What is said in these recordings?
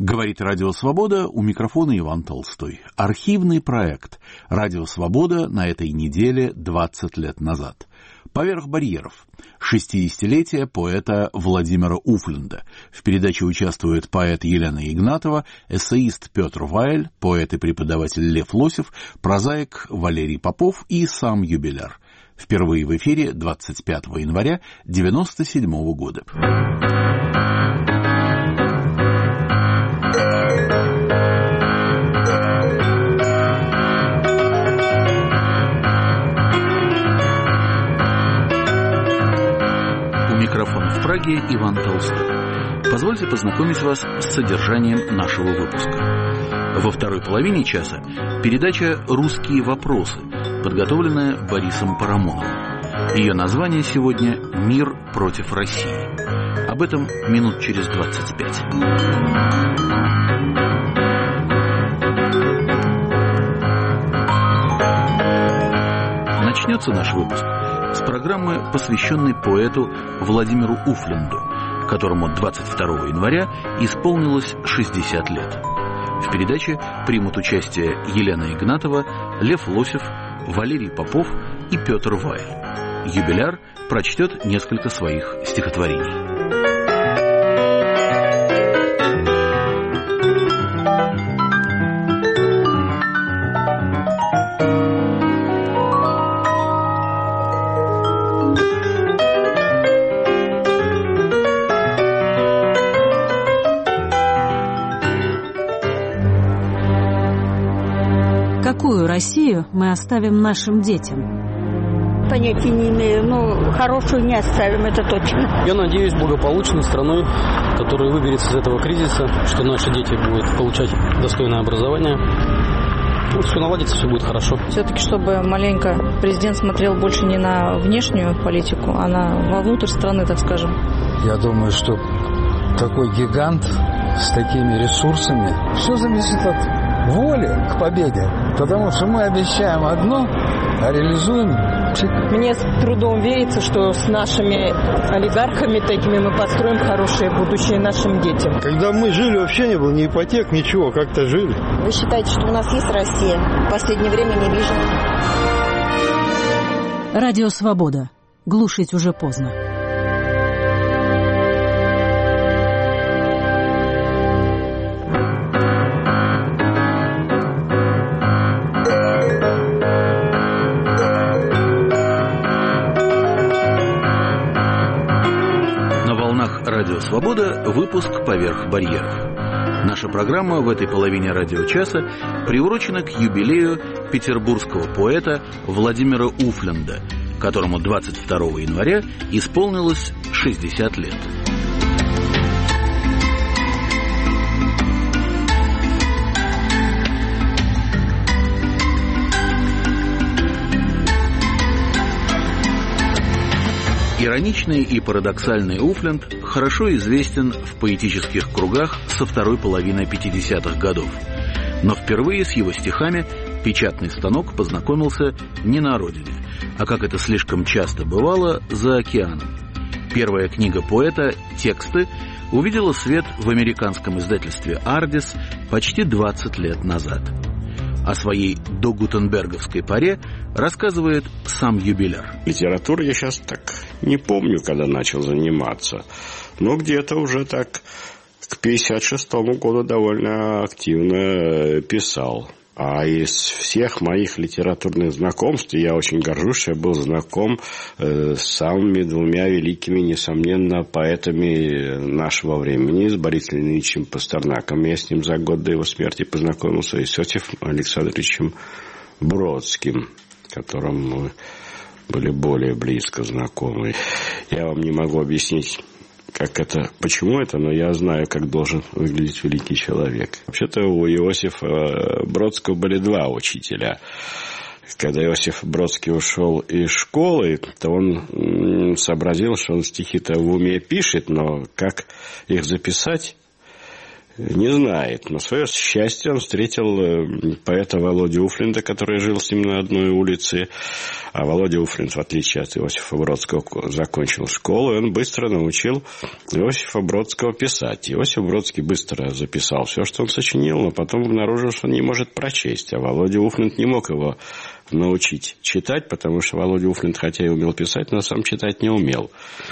Говорит Радио Свобода, у микрофона Иван Толстой. Архивный проект Радио Свобода на этой неделе 20 лет назад. «Поверх барьеров». 60-летие поэта Владимира Уфленда. В передаче участвуют поэт Елена Игнатова, эссеист Петр Вайль, поэт и преподаватель Лев Лосев, прозаик Валерий Попов и сам юбиляр. Впервые в эфире 25 января 1997 года. Микрофон в Праге Иван Толстой. Позвольте познакомить вас с содержанием нашего выпуска. Во второй половине часа передача «Русские вопросы», подготовленная Борисом Парамоновым. Ее название сегодня «Мир против России». Об этом минут через 25. Начнется наш выпуск с программы, посвященной поэту Владимиру Уфленду, которому 22 января исполнилось 60 лет. В передаче примут участие Елена Игнатова, Лев Лосев, Валерий Попов и Петр Вайль. Юбиляр прочтет несколько своих стихотворений. Какую Россию мы оставим нашим детям? Понятия не имею, но хорошую не оставим, это точно. Я надеюсь, благополучной страной, которая выберется из этого кризиса, что наши дети будут получать достойное образование. Все наладится, все будет хорошо. Все-таки, чтобы маленько президент смотрел больше не на внешнюю политику, а вовнутрь страны, так скажем. Я думаю, что такой гигант с такими ресурсами, все зависит от воли к победе, потому что мы обещаем одно, а реализуем. Мне с трудом верится, что с нашими олигархами такими мы построим хорошее будущее нашим детям. Когда мы жили, вообще не было ни ипотек, ничего, как-то жили. Вы считаете, что у нас есть Россия? В последнее время не вижу. Радио Свобода. Глушить уже поздно. Радио Свобода, выпуск «Поверх барьеров». Наша программа в этой половине радиочаса приурочена к юбилею петербургского поэта Владимира Уфленда, которому 22 января исполнилось 60 лет. Ироничный и парадоксальный Уфленд хорошо известен в поэтических кругах со второй половины 50-х годов. Но впервые с его стихами печатный станок познакомился не на родине, а, как это слишком часто бывало, за океаном. Первая книга поэта «Тексты» увидела свет в американском издательстве «Ардис» почти 20 лет назад. О своей догутенберговской поре рассказывает сам юбиляр. Литературой я сейчас так не помню, когда начал заниматься. Но где-то уже так к 56-му году довольно активно писал. А из всех моих литературных знакомств, я очень горжусь, что я был знаком с самыми двумя великими, несомненно, поэтами нашего времени, с Борисом Ильичем Пастернаком. Я с ним за год до его смерти познакомился, и с Иосифом Александровичем Бродским, которым мы были более близко знакомы. Я вам не могу объяснить, почему это, но я знаю, как должен выглядеть великий человек. Вообще-то у Иосифа Бродского были два учителя. Когда Иосиф Бродский ушел из школы, то он сообразил, что он стихи-то в уме пишет, но как их записать, не знает. Но свое счастье он встретил поэта Володю Уфленда, который жил с ним на одной улице. А Володя Уфленд, в отличие от Иосифа Бродского, закончил школу, и он быстро научил Иосифа Бродского писать. Иосиф Бродский быстро записал все, что он сочинил, но потом обнаружил, что он не может прочесть. А Володя Уфленд не мог его научить читать, потому что Володя Уфленд, хотя и умел писать, но сам читать не умел.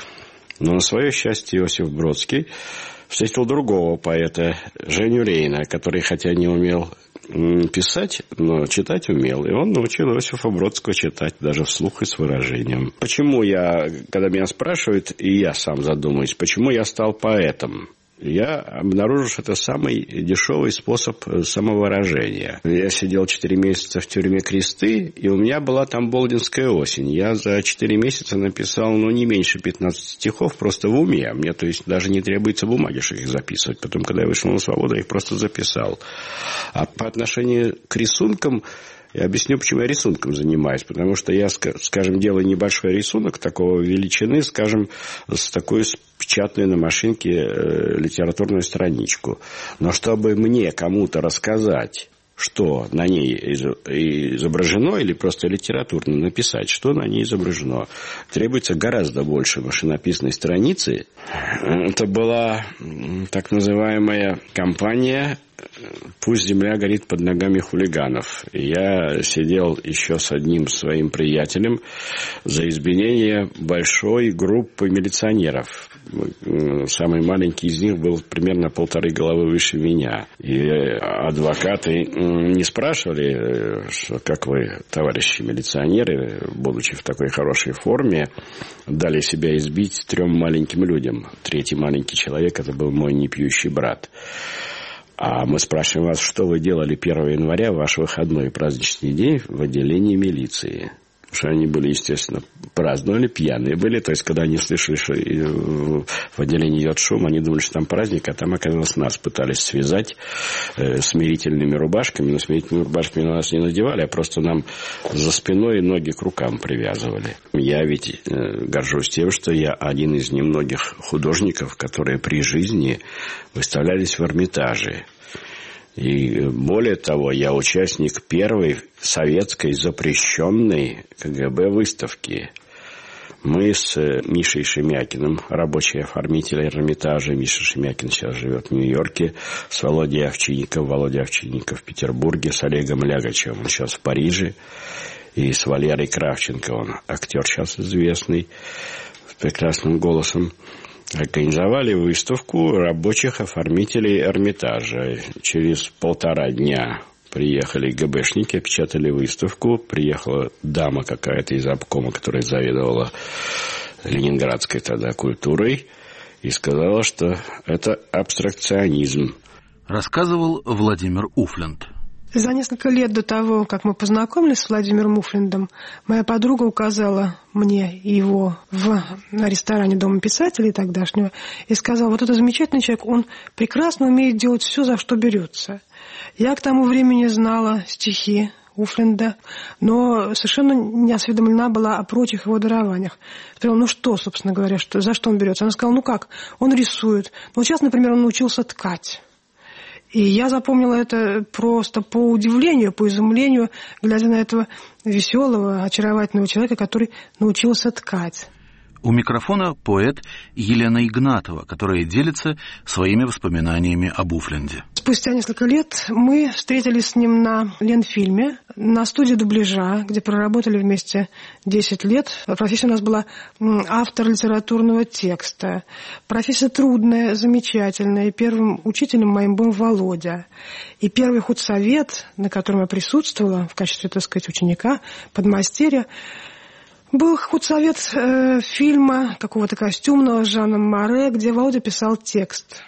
Но на свое счастье Иосиф Бродский встретил другого поэта, Женю Рейна, который, хотя не умел писать, но читать умел. И он научил Иосифа Бродского читать даже вслух и с выражением. Почему когда меня спрашивают, и я сам задумаюсь, почему я стал поэтом? Я обнаружил, что это самый дешевый способ самовыражения. Я сидел 4 месяца в тюрьме Кресты, и у меня была там Болдинская осень. Я за 4 месяца написал, не меньше 15 стихов просто в уме. Мне, то есть, даже не требуется бумаги, чтобы их записывать. Потом, когда я вышел на свободу, я их просто записал. А по отношению к рисункам, я объясню, почему я рисунком занимаюсь. Потому что я, скажем, делаю небольшой рисунок такого величины, скажем, с такой печатной на машинке литературную страничку. Но чтобы мне кому-то рассказать, что на ней изображено, или просто литературно написать, что на ней изображено, требуется гораздо больше машинописной страницы. Это была так называемая кампания «Пусть земля горит под ногами хулиганов». И я сидел еще с одним своим приятелем за избиение большой группы милиционеров. Самый маленький из них был примерно 1,5 головы выше меня. И адвокаты не спрашивали, как вы, товарищи милиционеры, будучи в такой хорошей форме, дали себя избить 3 маленьким людям. 3-й маленький человек – это был мой непьющий брат. А мы спрашиваем вас, что вы делали 1 января, ваш выходной праздничный день, в отделении милиции? Потому что они были, естественно, праздновали, пьяные были. То есть, когда они слышали, что в отделении идет шум, они думали, что там праздник, а там, оказалось, нас пытались связать смирительными рубашками. Но смирительными рубашками на нас не надевали, а просто нам за спиной ноги к рукам привязывали. Я ведь горжусь тем, что я один из немногих художников, которые при жизни выставлялись в Эрмитаже. И более того, я участник первой советской запрещенной КГБ выставки. Мы с Мишей Шемякиным, рабочий оформитель Эрмитажа, Миша Шемякин сейчас живет в Нью-Йорке, с Володей Овчинниковым, Володя Овчинников в Петербурге, с Олегом Лягачевым, он сейчас в Париже, и с Валерой Кравченко, он актер сейчас известный, с прекрасным голосом. Организовали выставку рабочих оформителей Эрмитажа. Через 1,5 дня приехали ГБшники, опечатали выставку. Приехала дама какая-то из обкома, которая заведовала ленинградской тогда культурой, и сказала, что это абстракционизм. Рассказывал Владимир Уфленд. За несколько лет до того, как мы познакомились с Владимиром Уфлендом, моя подруга указала мне его на ресторане Дома писателей тогдашнего и сказала, вот это замечательный человек, он прекрасно умеет делать все, за что берется. Я к тому времени знала стихи Уфленда, но совершенно не осведомлена была о прочих его дарованиях. Я сказала, что, собственно говоря, за что он берется? Она сказала, как, он рисует. Вот сейчас, например, он научился ткать. И я запомнила это просто по удивлению, по изумлению, глядя на этого веселого, очаровательного человека, который научился ткать. У микрофона поэт Елена Игнатова, которая делится своими воспоминаниями об Уфленде. Спустя несколько лет мы встретились с ним на Ленфильме, на студии дубляжа, где проработали вместе 10 лет. Профессия у нас была автор литературного текста. Профессия трудная, замечательная. И первым учителем моим был Володя. И первый худсовет, на котором я присутствовала в качестве, так сказать, ученика, подмастерья, был худсовет фильма какого-то костюмного с Жаном Море, где Володя писал текст.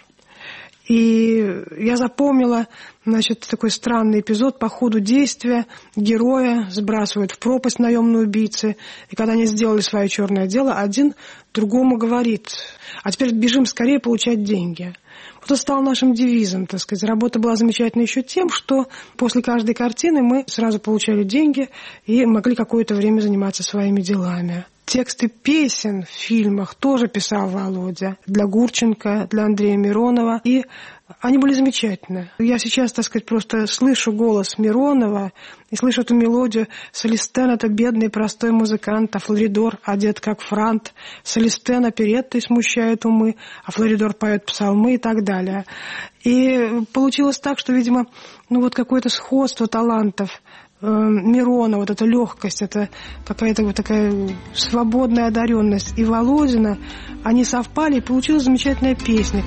И я запомнила, такой странный эпизод. По ходу действия героя сбрасывают в пропасть наемные убийцы. И когда они сделали свое черное дело, один другому говорит, а теперь бежим скорее получать деньги. Вот это стало нашим девизом, так сказать. Работа была замечательна еще тем, что после каждой картины мы сразу получали деньги и могли какое-то время заниматься своими делами. Тексты песен в фильмах тоже писал Володя. Для Гурченко, для Андрея Миронова. И Они были замечательны. Я сейчас, так сказать, просто слышу голос Миронова и слышу эту мелодию. Солистен — это бедный простой музыкант, а Флоридор одет как франт. Солистен опереттой смущает умы, а Флоридор поет псалмы и так далее. И получилось так, что, видимо, какое-то сходство талантов Мирона, вот эта легкость, это какая-то вот такая свободная одаренность и Володина, они совпали, и получилась замечательная песня.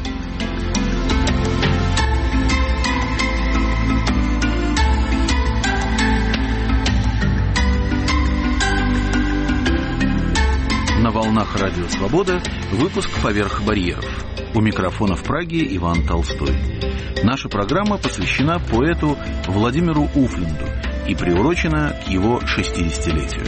На волнах Радио Свобода выпуск «Поверх барьеров». У микрофона в Праге Иван Толстой. Наша программа посвящена поэту Владимиру Уфленду и приурочена к его 60-летию.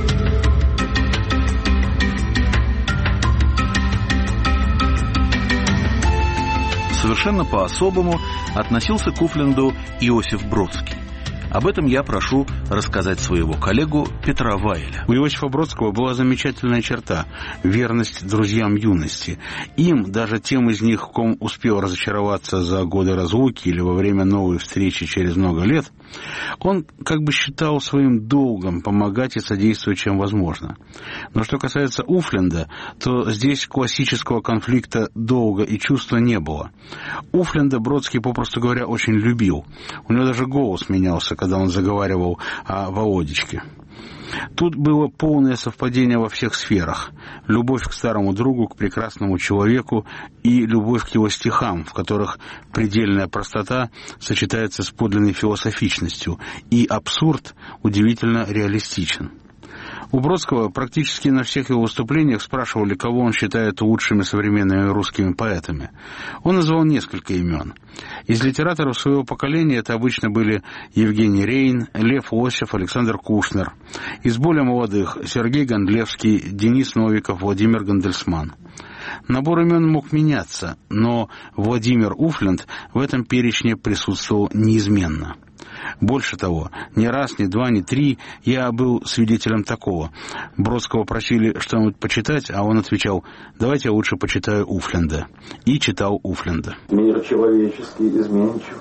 Совершенно по-особому относился к Уфленду Иосиф Бродский. Об этом я прошу рассказать своего коллегу Петра Вайля. У Иосифа Бродского была замечательная черта – верность друзьям юности. Им, даже тем из них, ком успел разочароваться за годы разлуки или во время новой встречи через много лет, он как бы считал своим долгом помогать и содействовать, чем возможно. Но что касается Уфленда, то здесь классического конфликта долга и чувства не было. Уфленда Бродский, попросту говоря, очень любил. У него даже голос менялся, когда он заговаривал о Володечке. Тут было полное совпадение во всех сферах. Любовь к старому другу, к прекрасному человеку и любовь к его стихам, в которых предельная простота сочетается с подлинной философичностью, и абсурд удивительно реалистичен. У Бродского практически на всех его выступлениях спрашивали, кого он считает лучшими современными русскими поэтами. Он назвал несколько имен. Из литераторов своего поколения это обычно были Евгений Рейн, Лев Лосев, Александр Кушнер. Из более молодых — Сергей Гондлевский, Денис Новиков, Владимир Гандельсман. Набор имен мог меняться, но Владимир Уфленд в этом перечне присутствовал неизменно. Больше того, ни раз, ни два, ни три я был свидетелем такого. Бродского просили что-нибудь почитать, а он отвечал: «Давайте я лучше почитаю Уфленда». И читал Уфленда. Мир человеческий изменчив,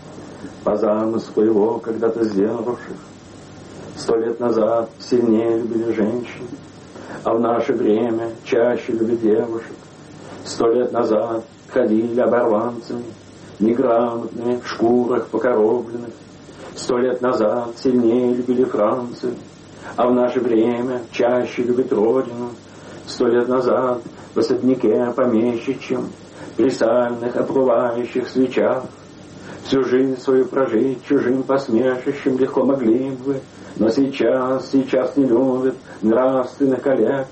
по замыслу его когда-то сделавших. 100 лет назад сильнее любили женщин, а в наше время чаще любят девушек. 100 лет назад ходили оборванцами, неграмотными, в шкурах покоробленных. 100 лет назад сильнее любили Францию, а в наше время чаще любят родину. 100 лет назад в особняке помещичьем, при сальных оплывающих свечах, всю жизнь свою прожить чужим посмешищем легко могли бы, но сейчас не любят нравственных коллег,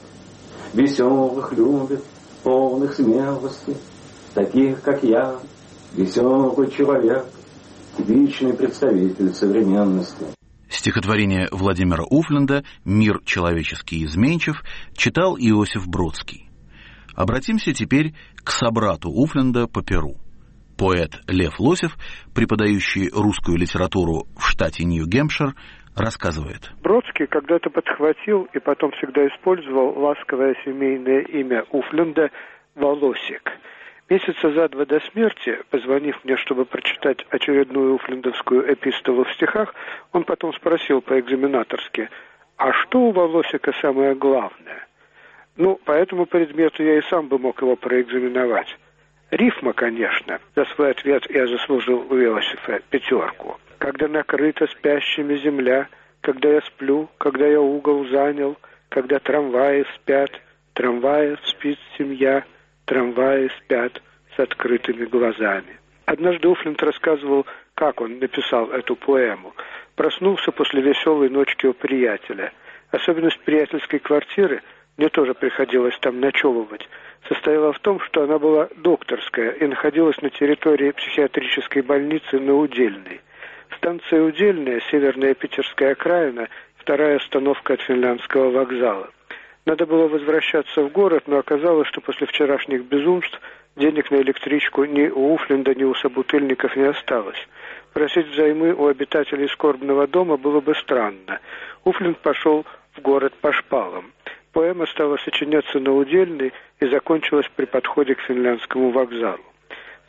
веселых любят, полных смелости, таких, как я, веселый человек, типичный представитель современности. Стихотворение Владимира Уфленда «Мир человеческий изменчив» читал Иосиф Бродский. Обратимся теперь к собрату Уфленда по перу. Поэт Лев Лосев, преподающий русскую литературу в штате Нью-Гэмпшир, рассказывает. Бродский когда-то подхватил и потом всегда использовал ласковое семейное имя Уфленда Волосик. Месяца за 2 до смерти, позвонив мне, чтобы прочитать очередную уфлендовскую эпистолу в стихах, он потом спросил по-экзаменаторски: «А что у Волосика самое главное?» По этому предмету я и сам бы мог его проэкзаменовать. Рифма, конечно. За свой ответ я заслужил у Иосифа 5. «Когда накрыта спящими земля, когда я сплю, когда я угол занял, когда трамваи спят, трамваев спит семья, трамваи спят с открытыми глазами». Однажды Уфленд рассказывал, как он написал эту поэму. Проснулся после веселой ночки у приятеля. Особенность приятельской квартиры, мне тоже приходилось там ночевывать, состояла в том, что она была докторская и находилась на территории психиатрической больницы на Удельной. Станция Удельная, северная питерская окраина, 2-я остановка от Финляндского вокзала. Надо было возвращаться в город, но оказалось, что после вчерашних безумств денег на электричку ни у Уфленда, ни у собутыльников не осталось. Просить взаймы у обитателей скорбного дома было бы странно. Уфленд пошел в город по шпалам. Поэма стала сочиняться на Удельной и закончилась при подходе к Финляндскому вокзалу.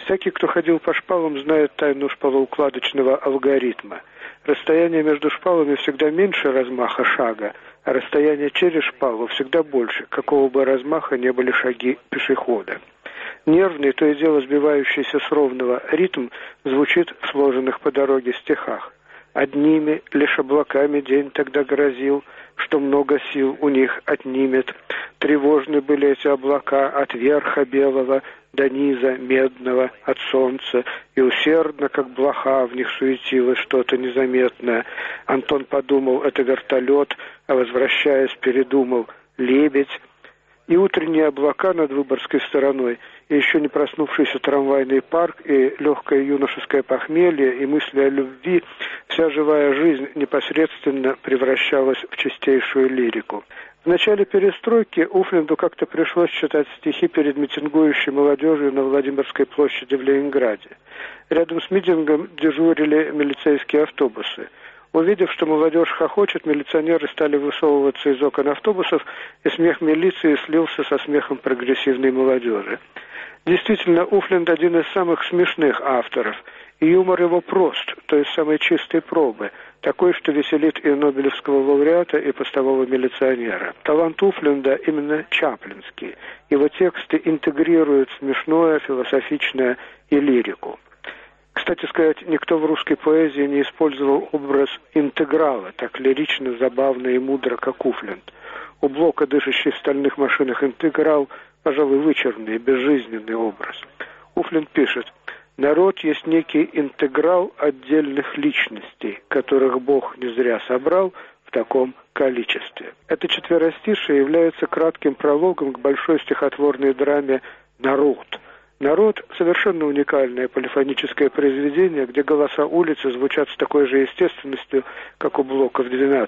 Всякий, кто ходил по шпалам, знает тайну шпалоукладочного алгоритма. Расстояние между шпалами всегда меньше размаха шага, а расстояние через шпалу всегда больше, какого бы размаха не были шаги пешехода. Нервный, то и дело сбивающийся с ровного ритм звучит в сложенных по дороге стихах. Одними лишь облаками день тогда грозил, что много сил у них отнимет. Тревожны были эти облака от верха белого до низа медного, от солнца, и усердно, как блоха, в них суетилось что-то незаметное. Антон подумал, это вертолет, а возвращаясь, передумал, лебедь. И утренние облака над Выборгской стороной, и еще не проснувшийся трамвайный парк, и легкое юношеское похмелье, и мысли о любви, вся живая жизнь непосредственно превращалась в чистейшую лирику. В начале перестройки Уфленду как-то пришлось читать стихи перед митингующей молодежью на Владимирской площади в Ленинграде. Рядом с митингом дежурили милицейские автобусы. Увидев, что молодежь хохочет, милиционеры стали высовываться из окон автобусов, и смех милиции слился со смехом прогрессивной молодежи. Действительно, Уфленд один из самых смешных авторов, и юмор его прост, то есть самой чистой пробы, такой, что веселит и нобелевского лауреата, и постового милиционера. Талант Уфленда именно чаплинский. Его тексты интегрируют смешное, философичное и лирику. Кстати сказать, никто в русской поэзии не использовал образ интеграла так лирично, забавно и мудро, как Уфленд. У Блока, дышащий в стальных машинах, интеграл, пожалуй, вычурный и безжизненный образ. Уфленд пишет: «Народ есть некий интеграл отдельных личностей, которых Бог не зря собрал в таком количестве». Это четверостишее является кратким прологом к большой стихотворной драме «Народ». «Народ» — совершенно уникальное полифоническое произведение, где голоса улицы звучат с такой же естественностью, как у Блока в «12».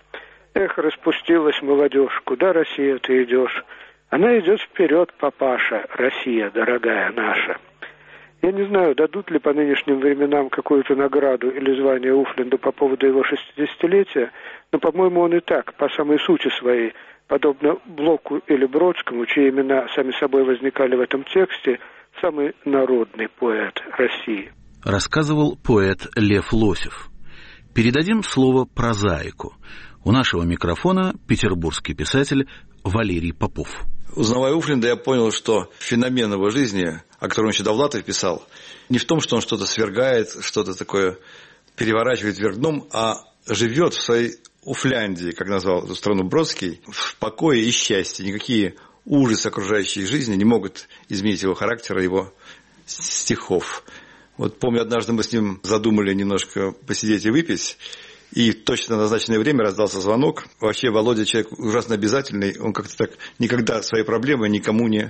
«Эх, распустилась молодежь, куда, Россия, ты идешь? Она идет вперед, папаша, Россия, дорогая наша». Я не знаю, дадут ли по нынешним временам какую-то награду или звание Уфленду по поводу его 60-летия, но, по-моему, он и так, по самой сути своей, подобно Блоку или Бродскому, чьи имена сами собой возникали в этом тексте, самый народный поэт России. Рассказывал поэт Лев Лосев. Передадим слово прозаику. У нашего микрофона петербургский писатель Валерий Попов. Узнавая Уфленда, я понял, что феномен его жизни, о котором еще Довлатов писал, не в том, что он что-то свергает, что-то такое переворачивает вверх дном, а живет в своей Уфляндии, как назвал эту страну Бродский, в покое и счастье. Никакие ужасы окружающей жизни не могут изменить его характера, его стихов. Вот помню, однажды мы с ним задумали немножко посидеть и выпить, и в точно назначенное время раздался звонок. Вообще Володя человек ужасно обязательный, он как-то так никогда свои проблемы никому не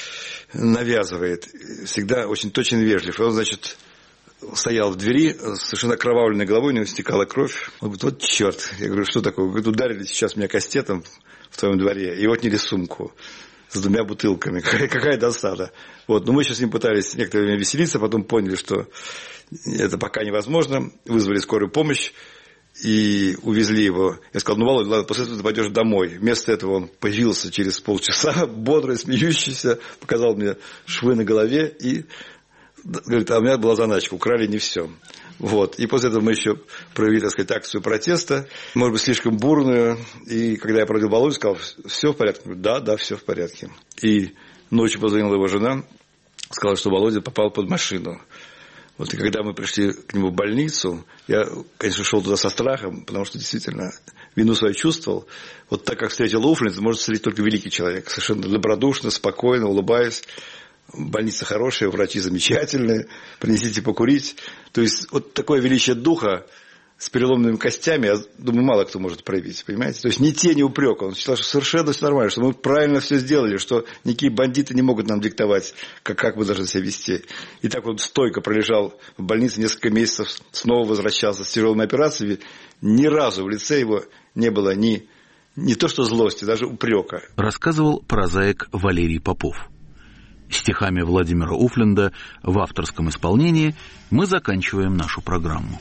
навязывает, всегда очень точен и вежлив. И он, значит, стоял в двери, совершенно окровавленной головой, у него стекала кровь. Он говорит: вот черт. Я говорю: что такое? Говорит: ударили сейчас меня кастетом в твоем дворе и отняли сумку с 2 бутылками. Какая досада. Вот. Но мы еще с ним пытались некоторое время веселиться, потом поняли, что это пока невозможно. Вызвали скорую помощь и увезли его. Я сказал: ну, Володя, ладно, после этого ты пойдешь домой. Вместо этого он появился через полчаса, бодрый, смеющийся, показал мне швы на голове и говорит: а у меня была заначка, украли не все. Вот. И после этого мы еще провели, так сказать, акцию протеста, может быть, слишком бурную. И когда я проводил Володю, сказал: все в порядке? Да, все в порядке. И ночью позвонила его жена, сказала, что Володя попал под машину. Вот, и когда мы пришли к нему в больницу, я, конечно, шел туда со страхом, потому что действительно вину свою чувствовал. Вот так, как встретил Уфленд, может встретить только великий человек. Совершенно добродушно, спокойно, улыбаясь. Больница хорошая, врачи замечательные, принесите покурить. То есть вот такое величие духа с переломными костями, я думаю, мало кто может проявить, понимаете? То есть ни тени упрека. Он считал, что совершенно все нормально, что мы правильно все сделали, что никакие бандиты не могут нам диктовать, как мы должны себя вести. И так вот стойко пролежал в больнице несколько месяцев, снова возвращался с тяжелыми операциями. Ни разу в лице его не было не то что злости, даже упрека. Рассказывал прозаик Валерий Попов. Стихами Владимира Уфленда в авторском исполнении мы заканчиваем нашу программу.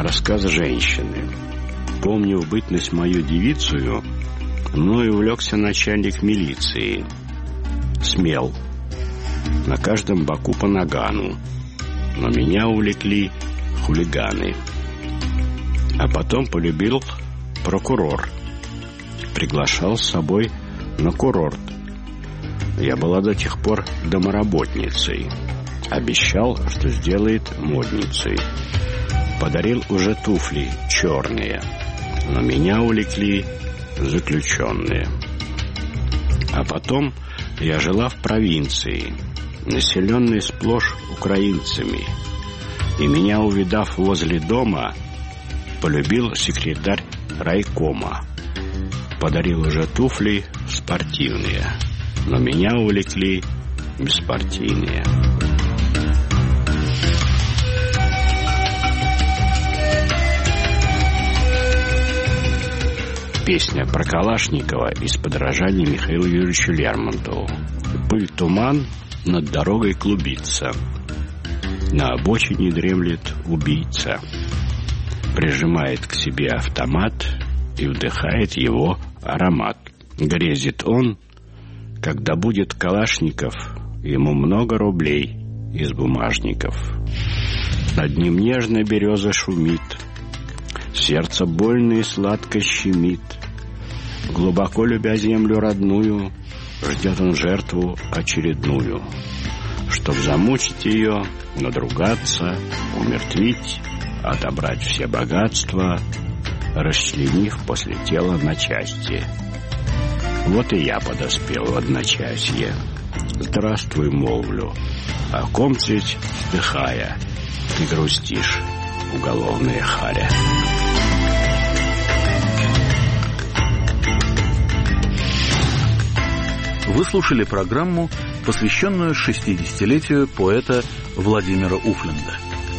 Рассказ женщины. Помню, в бытность мою девицею мною увлекся начальник милиции. Смел. На каждом боку по нагану. Но меня увлекли хулиганы. А потом полюбил прокурор. Приглашал с собой на курорт. Я была до тех пор домоработницей. Обещал, что сделает модницей. Подарил уже туфли черные. Но меня увлекли заключенные. А потом я жила в провинции, населенной сплошь украинцами. И меня, увидав возле дома, полюбил секретарь райкома. Подарил уже туфли спортивные. Но меня увлекли беспартийные. Песня про Калашникова из подражания Михаилу Юрьевичу Лермонтову. Пыль, туман, над дорогой клубится. На обочине дремлет убийца. Прижимает к себе автомат и вдыхает его аромат. Грезит он, когда будет Калашников, ему много рублей из бумажников. Над ним нежно береза шумит. Сердце больно и сладко щемит. Глубоко любя землю родную, ждет он жертву очередную. Чтоб замучить ее, надругаться, умертвить, отобрать все богатства, расчленив после тела на части. Вот и я подоспел в одночасье. Здравствуй, молвлю, о ком цветь вздыхая, ты грустишь, уголовная харя. Вы слушали программу, посвященную 60-летию поэта Владимира Уфленда.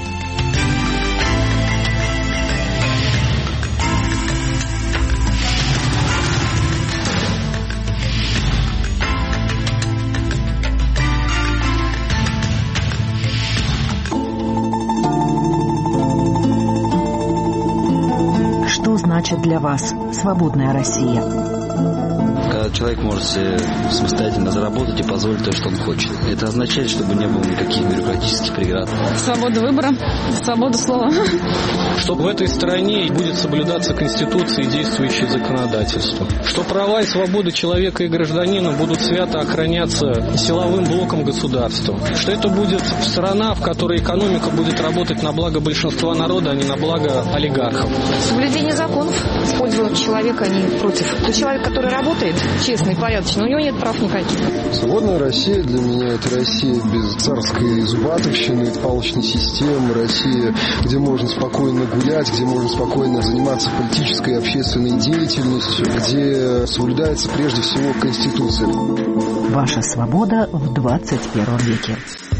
Что значит для вас свободная Россия? Когда человек может себе самостоятельно заработать и позволить то, что он хочет. Это означает, чтобы не было никаких бюрократических преград. Свобода выбора, свобода слова. Что в этой стране будет соблюдаться Конституция и действующее законодательство. Что права и свободы человека и гражданина будут свято охраняться силовым блоком государства. Что это будет страна, в которой экономика будет работать на благо большинства народа, а не на благо олигархов. Соблюдение законов в пользу человека, а не против. То человек, который работает честно и порядочно, у него нет прав никаких. Свободная Россия для меня — это Россия без царской зубатовщины, палочной системы, Россия, где можно спокойно гулять, где можно спокойно заниматься политической и общественной деятельностью, где соблюдается прежде всего Конституция. Ваша свобода в 21 веке.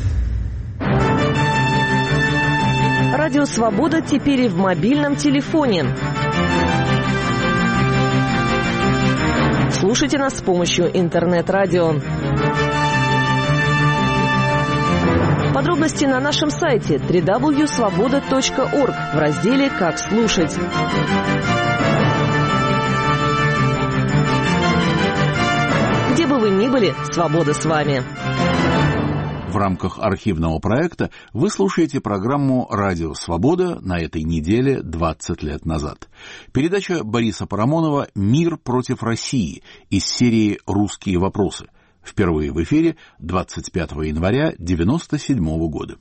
Радио «Свобода» теперь и в мобильном телефоне. Слушайте нас с помощью интернет-радио. Подробности на нашем сайте www.svoboda.org в разделе «Как слушать». Где бы вы ни были, свобода с вами. В рамках архивного проекта вы слушаете программу «Радио Свобода» на этой неделе 20 лет назад. Передача Бориса Парамонова «Мир против России» из серии «Русские вопросы». Впервые в эфире 25 января 1997 года.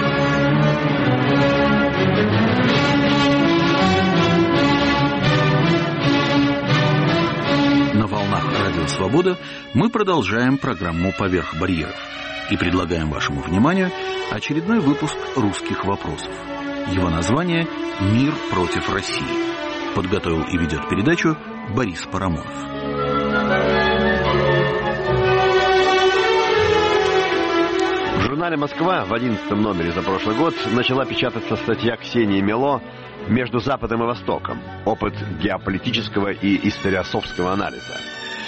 На волнах «Радио Свобода» мы продолжаем программу «Поверх барьеров» и предлагаем вашему вниманию очередной выпуск «Русских вопросов». Его название «Мир против России». Подготовил и ведет передачу Борис Парамонов. В журнале «Москва» в 11 номере за прошлый год начала печататься статья Ксении Мело «Между Западом и Востоком. Опыт геополитического и историософского анализа».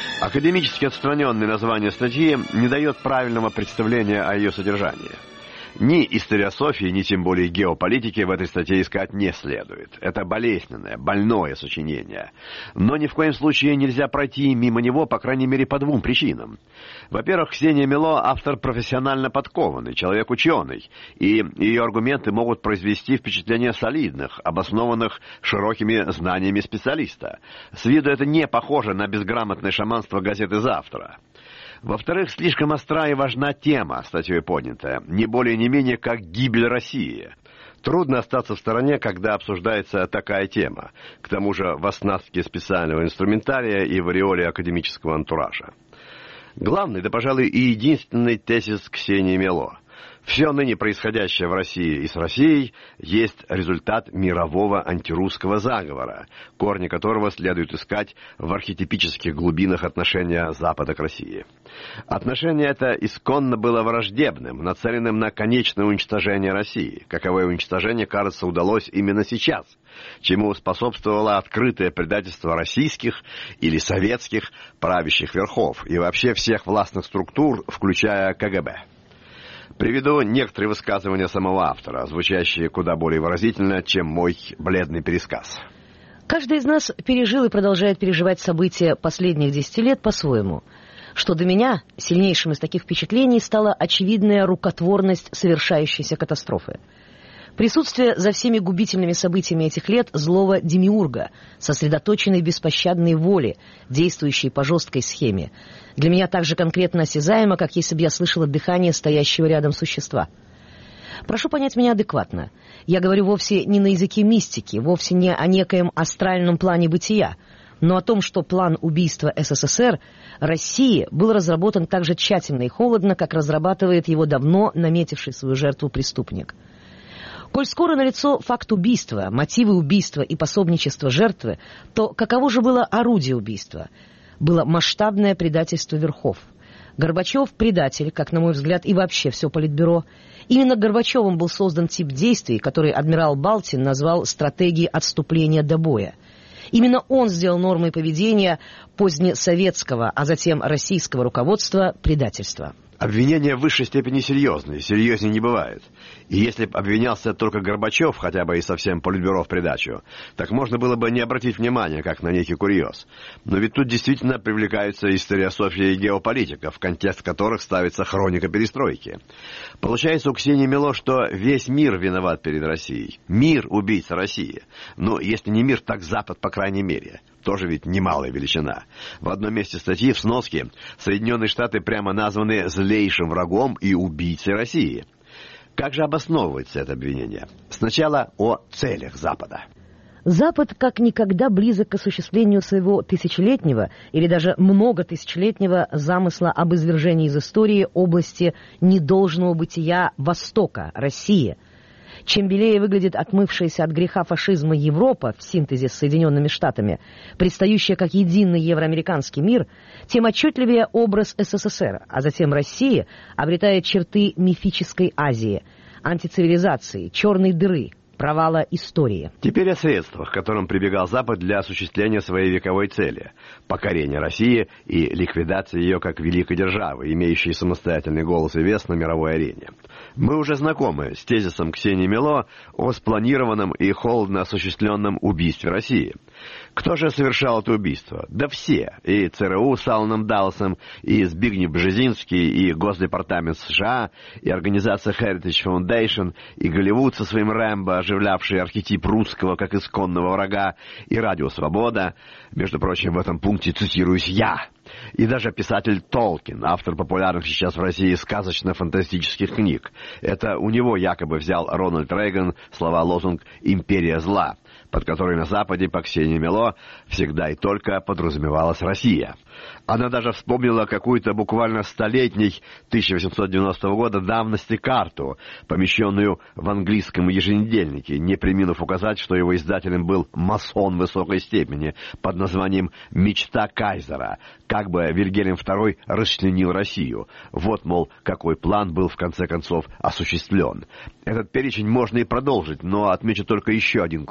Академически отстраненное название статьи не дает правильного представления о ее содержании. Ни историософии, ни тем более геополитики в этой статье искать не следует. Это болезненное, больное сочинение. Но ни в коем случае нельзя пройти мимо него, по крайней мере, по двум причинам. Во-первых, Ксения Мело – автор профессионально подкованный, человек-ученый, и ее аргументы могут произвести впечатление солидных, обоснованных широкими знаниями специалиста. С виду это не похоже на безграмотное шаманство газеты «Завтра». Во-вторых, слишком остра и важна тема, статьей поднятая, не более не менее, как гибель России. Трудно остаться в стороне, когда обсуждается такая тема, к тому же в оснастке специального инструментария и в ореоле академического антуража. Главный, да, пожалуй, и единственный тезис Ксении Мело. Все ныне происходящее в России и с Россией есть результат мирового антирусского заговора, корни которого следует искать в архетипических глубинах отношения Запада к России. Отношение это исконно было враждебным, нацеленным на конечное уничтожение России. Каковое уничтожение, кажется, удалось именно сейчас, чему способствовало открытое предательство российских или советских правящих верхов и вообще всех властных структур, включая КГБ. Приведу некоторые высказывания самого автора, звучащие куда более выразительно, чем мой бледный пересказ. Каждый из нас пережил и продолжает переживать события последних 10 лет по-своему. Что до меня, сильнейшим из таких впечатлений стала очевидная рукотворность совершающейся катастрофы. Присутствие за всеми губительными событиями этих лет злого демиурга, сосредоточенной беспощадной воли, действующей по жесткой схеме, для меня так же конкретно осязаемо, как если бы я слышала дыхание стоящего рядом существа. Прошу понять меня адекватно. Я говорю вовсе не на языке мистики, вовсе не о некоем астральном плане бытия, но о том, что план убийства СССР России был разработан так же тщательно и холодно, как разрабатывает его давно наметивший свою жертву преступник. Коль скоро налицо факт убийства, мотивы убийства и пособничество жертвы, то каково же было орудие убийства? Было масштабное предательство верхов. Горбачев – предатель, как, на мой взгляд, и вообще все Политбюро. Именно Горбачевым был создан тип действий, который адмирал Балтин назвал стратегией отступления до боя. Именно он сделал нормой поведения позднесоветского, а затем российского руководства предательства. Обвинения в высшей степени серьезные, серьезнее не бывает. И если бы обвинялся только Горбачев, хотя бы и совсем Политбюро в придачу, так можно было бы не обратить внимания, как на некий курьез. Но ведь тут действительно привлекаются историософия и геополитика, в контекст которых ставится хроника перестройки. Получается у Ксении Мело, что весь мир виноват перед Россией. Мир – убийца России. Ну, если не мир, так Запад, по крайней мере. Тоже ведь немалая величина. В одном месте статьи в сноске Соединенные Штаты прямо названы злейшим врагом и убийцей России. Как же обосновывается это обвинение? Сначала о целях Запада. Запад как никогда близок к осуществлению своего тысячелетнего или даже многотысячелетнего замысла об извержении из истории области недолжного бытия Востока, России. Чем белее выглядит отмывшаяся от греха фашизма Европа в синтезе с Соединенными Штатами, предстающая как единый евроамериканский мир, тем отчетливее образ СССР, а затем России обретает черты мифической Азии, антицивилизации, черной дыры, провала истории. Теперь о средствах, к которым прибегал Запад для осуществления своей вековой цели – покорения России и ликвидации ее как великой державы, имеющей самостоятельный голос и вес на мировой арене. Мы уже знакомы с тезисом Ксении Мело о спланированном и холодно осуществленном убийстве России. Кто же совершал это убийство? Да все. И ЦРУ с Аланом Далласом, и Збигнев Бжезинский, и Госдепартамент США, и организация Heritage Foundation, и Голливуд со своим Рэмбо, оживлявший архетип русского как исконного врага, и Радио Свобода. Между прочим, в этом пункте цитируюсь я. И даже писатель Толкин, автор популярных сейчас в России сказочно-фантастических книг. Это у него якобы взял Рональд Рейган слова-лозунг «Империя зла», под которой на Западе по Ксении Мело всегда и только подразумевалась Россия. Она даже вспомнила какую-то буквально столетней 1890 года давности карту, помещенную в английском еженедельнике, не преминув указать, что его издателем был масон высокой степени под названием «Мечта Кайзера», как бы Вильгельм II расчленил Россию. Вот, мол, какой план был в конце концов осуществлен. Этот перечень можно и продолжить, но отмечу только еще один курьез.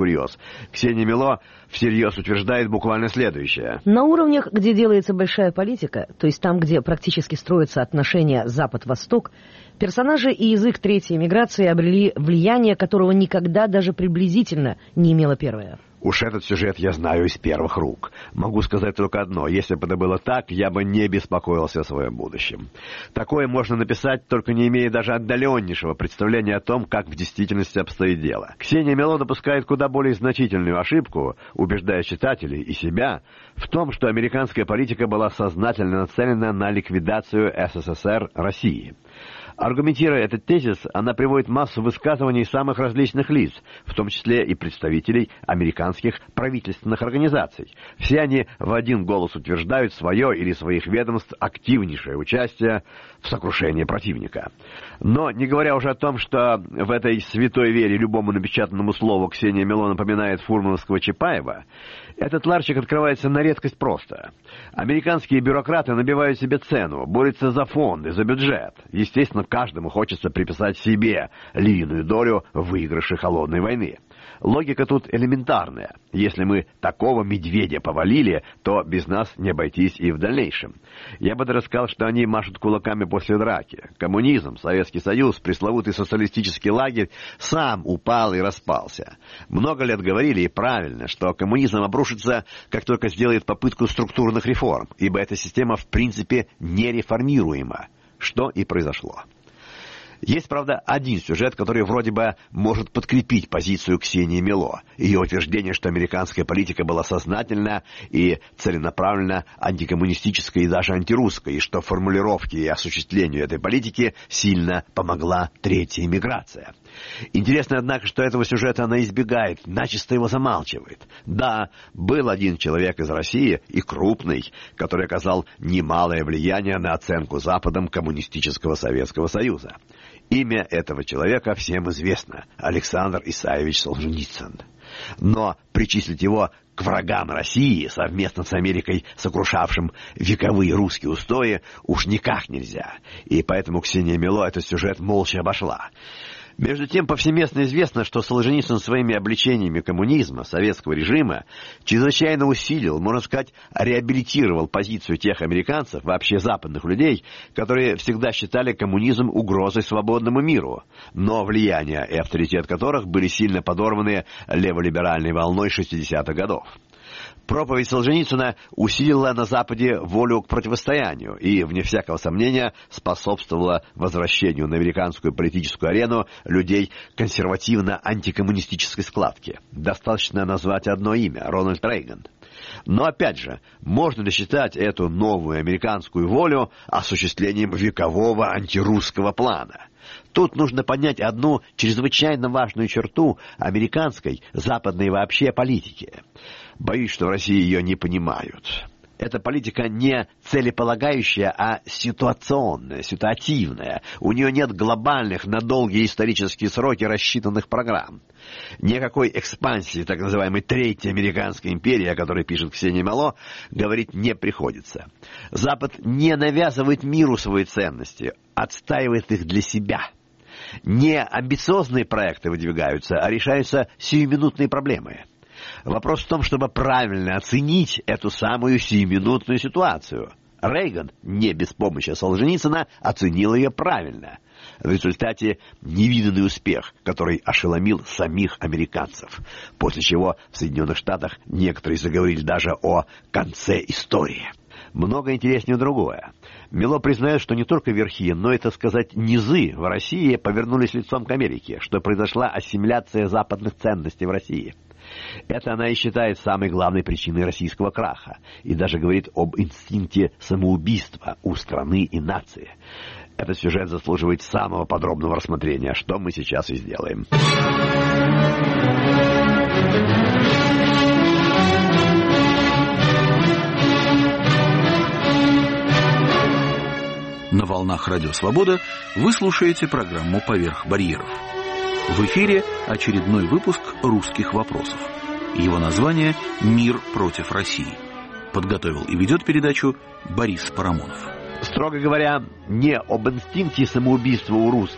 Ксения Мело всерьез утверждает буквально следующее. На уровнях, где делается большая политика, то есть там, где практически строятся отношения Запад-Восток, персонажи и язык третьей миграции обрели влияние, которого никогда даже приблизительно не имела первая. Уж этот сюжет я знаю из первых рук. Могу сказать только одно. Если бы это было так, я бы не беспокоился о своем будущем. Такое можно написать, только не имея даже отдаленнейшего представления о том, как в действительности обстоит дело. Ксения Мело допускает куда более значительную ошибку, убеждая читателей и себя в том, что американская политика была сознательно нацелена на ликвидацию СССР России. Аргументируя этот тезис, она приводит массу высказываний самых различных лиц, в том числе и представителей американских правительственных организаций. Все они в один голос утверждают свое или своих ведомств активнейшее участие в сокрушении противника. Но, не говоря уже о том, что в этой святой вере любому напечатанному слову Ксения Мело напоминает фурмановского Чапаева, этот ларчик открывается на редкость просто. Американские бюрократы набивают себе цену, борются за фонды, за бюджет. Естественно, каждому хочется приписать себе львиную долю в выигрыше холодной войны. Логика тут элементарная. Если мы такого медведя повалили, то без нас не обойтись и в дальнейшем. Я бы даже сказал, что они машут кулаками после драки. Коммунизм, Советский Союз, пресловутый социалистический лагерь сам упал и распался. Много лет говорили, и правильно, что коммунизм обрушится, как только сделает попытку структурных реформ, ибо эта система в принципе нереформируема, что и произошло. Есть, правда, один сюжет, который вроде бы может подкрепить позицию Ксении Мело. Ее утверждение, что американская политика была сознательна и целенаправленно антикоммунистической и даже антирусской, и что формулировке и осуществлению этой политики сильно помогла третья миграция. Интересно, однако, что этого сюжета она избегает, начисто его замалчивает. Да, был один человек из России, и крупный, который оказал немалое влияние на оценку Западом коммунистического Советского Союза. Имя этого человека всем известно – Александр Исаевич Солженицын. Но причислить его к врагам России, совместно с Америкой сокрушавшим вековые русские устои, уж никак нельзя. И поэтому Ксения Мело этот сюжет молча обошла. Между тем, повсеместно известно, что Солженицын своими обличениями коммунизма, советского режима, чрезвычайно усилил, можно сказать, реабилитировал позицию тех американцев, вообще западных людей, которые всегда считали коммунизм угрозой свободному миру, но влияние и авторитет которых были сильно подорваны леволиберальной волной 60-х годов. Проповедь Солженицына усилила на Западе волю к противостоянию и, вне всякого сомнения, способствовала возвращению на американскую политическую арену людей консервативно-антикоммунистической складки. Достаточно назвать одно имя – Рональд Рейган. Но, опять же, можно ли считать эту новую американскую волю осуществлением векового антирусского плана? Тут нужно понять одну чрезвычайно важную черту американской, западной вообще политики. Боюсь, что в России ее не понимают. Эта политика не целеполагающая, а ситуационная, ситуативная. У нее нет глобальных, на долгие исторические сроки рассчитанных программ. Никакой экспансии так называемой Третьей американской империи, о которой пишет Ксения Мело, говорить не приходится. Запад не навязывает миру свои ценности, отстаивает их для себя. Не амбициозные проекты выдвигаются, а решаются сиюминутные проблемы. Вопрос в том, чтобы правильно оценить эту самую сиюминутную ситуацию. Рейган, не без помощи Солженицына, оценил ее правильно. В результате невиданный успех, который ошеломил самих американцев. После чего в Соединенных Штатах некоторые заговорили даже о конце истории. Много интереснее другое. Мело признает, что не только верхи, но и, так сказать, низы в России повернулись лицом к Америке, что произошла ассимиляция западных ценностей в России. Это она и считает самой главной причиной российского краха, и даже говорит об инстинкте самоубийства у страны и нации. Этот сюжет заслуживает самого подробного рассмотрения, что мы сейчас и сделаем. На волнах Радио Свобода вы слушаете программу «Поверх барьеров». В эфире очередной выпуск «Русских вопросов». Его название «Мир против России». Подготовил и ведет передачу Борис Парамонов. Строго говоря, не об инстинкте самоубийства у русских,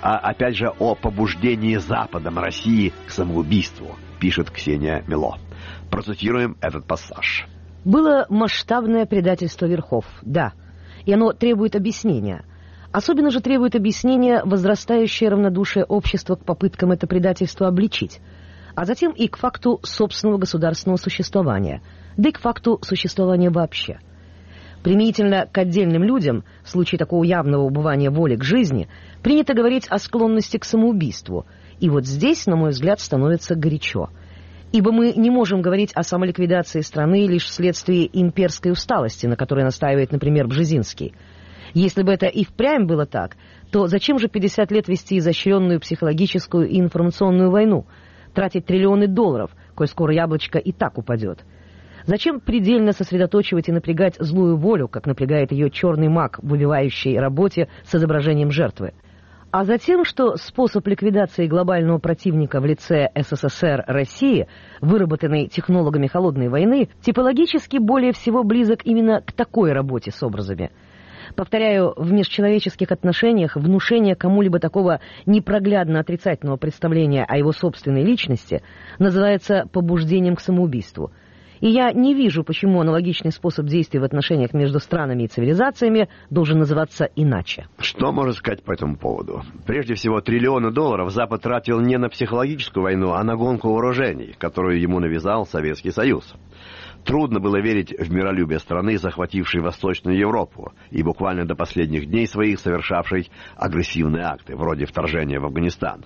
а опять же о побуждении Западом России к самоубийству, пишет Ксения Мело. Процитируем этот пассаж. Было масштабное предательство верхов, да, и оно требует объяснения. Особенно же требует объяснения возрастающее равнодушие общества к попыткам это предательство обличить, а затем и к факту собственного государственного существования, да и к факту существования вообще. Применительно к отдельным людям, в случае такого явного убывания воли к жизни, принято говорить о склонности к самоубийству, и вот здесь, на мой взгляд, становится горячо. Ибо мы не можем говорить о самоликвидации страны лишь вследствие имперской усталости, на которой настаивает, например, Бжезинский. Если бы это и впрямь было так, то зачем же 50 лет вести изощренную психологическую и информационную войну, тратить триллионы долларов, коль скоро яблочко и так упадет? Зачем предельно сосредоточивать и напрягать злую волю, как напрягает ее черный маг в убивающей работе с изображением жертвы? А затем, что способ ликвидации глобального противника в лице СССР России, выработанный технологами холодной войны, типологически более всего близок именно к такой работе с образами. Повторяю, в межчеловеческих отношениях внушение кому-либо такого непроглядно отрицательного представления о его собственной личности называется побуждением к самоубийству. И я не вижу, почему аналогичный способ действий в отношениях между странами и цивилизациями должен называться иначе. Что можно сказать по этому поводу? Прежде всего, триллионы долларов Запад тратил не на психологическую войну, а на гонку вооружений, которую ему навязал Советский Союз. Трудно было верить в миролюбие страны, захватившей Восточную Европу и буквально до последних дней своих совершавшей агрессивные акты, вроде вторжения в Афганистан.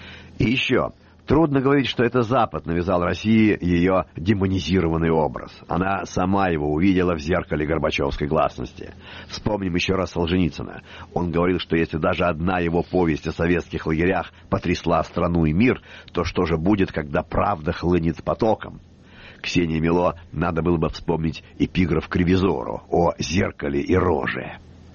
И еще... Трудно говорить, что это Запад навязал России ее демонизированный образ. Она сама его увидела в зеркале горбачевской гласности. Вспомним еще раз Солженицына. Он говорил, что если даже одна его повесть о советских лагерях потрясла страну и мир, то что же будет, когда правда хлынет с потоком? Ксении Мело надо было бы вспомнить эпиграф к «Ревизору» о зеркале и роже.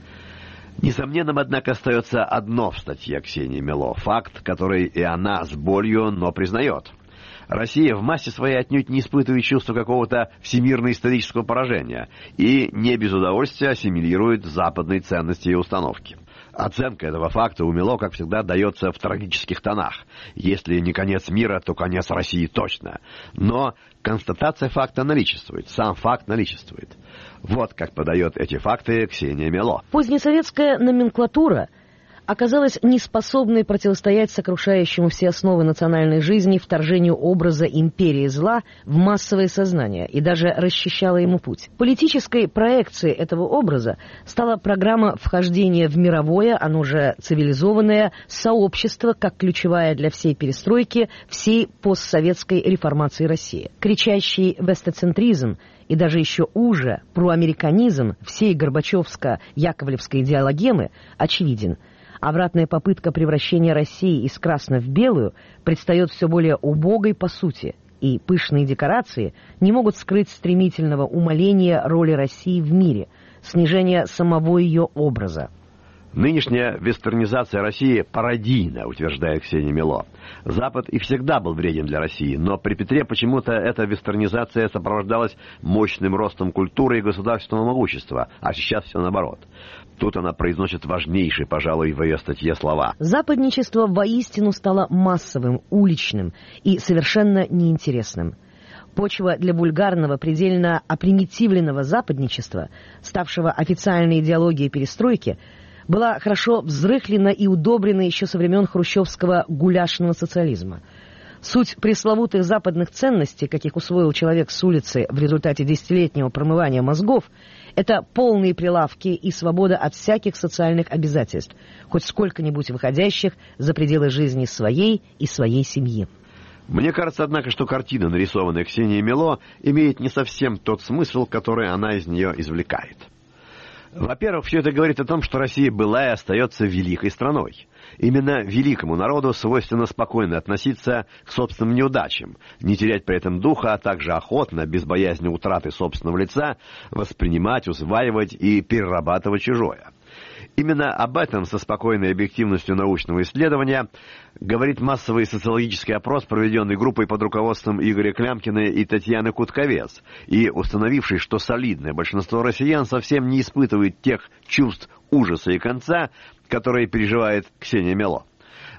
Несомненным, однако, остается одно в статье Ксении Мело, факт, который и она с болью, но признает. Россия в массе своей отнюдь не испытывает чувство какого-то всемирно-исторического поражения и не без удовольствия ассимилирует западные ценности и установки. Оценка этого факта у Мело, как всегда, дается в трагических тонах. Если не конец мира, то конец России точно. Но констатация факта наличествует, сам факт наличествует. Вот как подает эти факты Ксения Мело. Позднесоветская номенклатура оказалась неспособной противостоять сокрушающему все основы национальной жизни вторжению образа империи зла в массовое сознание и даже расчищала ему путь. Политической проекцией этого образа стала программа вхождения в мировое, оно же цивилизованное, сообщество как ключевая для всей перестройки, всей постсоветской реформации России. Кричащий вестоцентризм и даже еще уже проамериканизм всей Горбачевско-Яковлевской идеологемы очевиден. Обратная попытка превращения России из красной в белую предстает все более убогой по сути, и пышные декорации не могут скрыть стремительного умаления роли России в мире, снижения самого ее образа. Нынешняя вестернизация России пародийна, утверждает Ксения Мело. Запад и всегда был вреден для России, но при Петре почему-то эта вестернизация сопровождалась мощным ростом культуры и государственного могущества, а сейчас все наоборот. Тут она произносит важнейшие, пожалуй, в ее статье слова. Западничество воистину стало массовым, уличным и совершенно неинтересным. Почва для вульгарного, предельно опримитивленного западничества, ставшего официальной идеологией перестройки, была хорошо взрыхлена и удобрена еще со времен хрущевского гуляшного социализма. Суть пресловутых западных ценностей, каких усвоил человек с улицы в результате десятилетнего промывания мозгов, это полные прилавки и свобода от всяких социальных обязательств, хоть сколько-нибудь выходящих за пределы жизни своей и своей семьи. Мне кажется, однако, что картина, нарисованная Ксенией Мело, имеет не совсем тот смысл, который она из нее извлекает. Во-первых, все это говорит о том, что Россия была и остается великой страной. Именно великому народу свойственно спокойно относиться к собственным неудачам, не терять при этом духа, а также охотно, без боязни утраты собственного лица, воспринимать, усваивать и перерабатывать чужое. Именно об этом со спокойной объективностью научного исследования говорит массовый социологический опрос, проведенный группой под руководством Игоря Клямкина и Татьяны Кутковец, и установивший, что солидное большинство россиян совсем не испытывает тех чувств ужаса и конца, которые переживает Ксения Мело.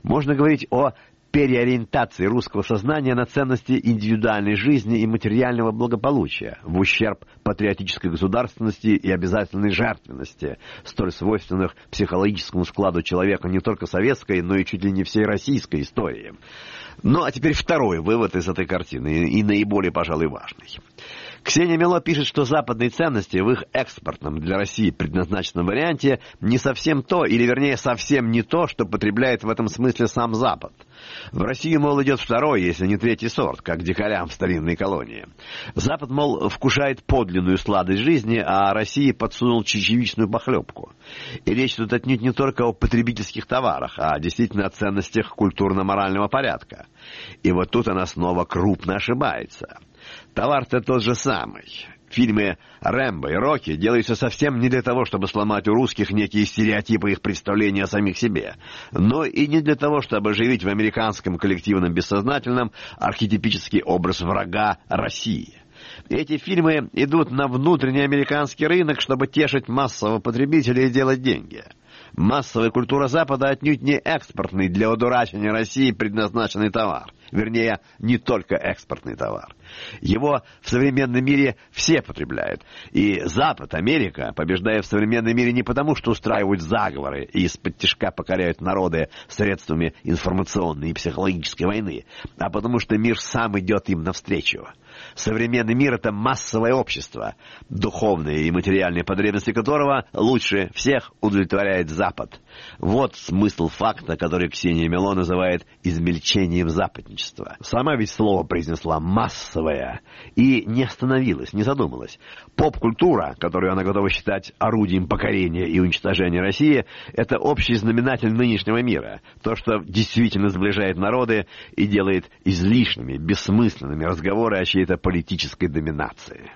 Можно говорить о переориентации русского сознания на ценности индивидуальной жизни и материального благополучия в ущерб патриотической государственности и обязательной жертвенности, столь свойственных психологическому складу человека не только советской, но и чуть ли не всей российской истории. Ну, а теперь второй вывод из этой картины, и наиболее, пожалуй, важный. Ксения Мело пишет, что западные ценности в их экспортном для России предназначенном варианте не совсем то, или вернее совсем не то, что потребляет в этом смысле сам Запад. В Россию, мол, идет второй, если не третий сорт, как дикарям в старинной колонии. Запад, мол, вкушает подлинную сладость жизни, а России подсунул чечевичную похлебку. И речь тут отнюдь не только о потребительских товарах, а действительно о ценностях культурно-морального порядка. И вот тут она снова крупно ошибается. Товар-то тот же самый. Фильмы «Рэмбо» и «Рокки» делаются совсем не для того, чтобы сломать у русских некие стереотипы их представления о самих себе, но и не для того, чтобы оживить в американском коллективном бессознательном архетипический образ врага России. Эти фильмы идут на внутренний американский рынок, чтобы тешить массового потребителя и делать деньги. Массовая культура Запада отнюдь не экспортный для одурачения России предназначенный товар. Вернее, не только экспортный товар. Его в современном мире все потребляют. И Запад, Америка, побеждает в современном мире не потому, что устраивают заговоры и из-под тишка покоряют народы средствами информационной и психологической войны, а потому что мир сам идет им навстречу. Современный мир — это массовое общество, духовные и материальные потребности которого лучше всех удовлетворяет Запад. Вот смысл факта, который Ксения Мело называет измельчением западничества. Сама ведь слово произнесла «массовое» и не остановилась, не задумалась. Поп-культура, которую она готова считать орудием покорения и уничтожения России, это общий знаменатель нынешнего мира. То, что действительно сближает народы и делает излишними, бессмысленными разговоры о чьей-то политической доминации.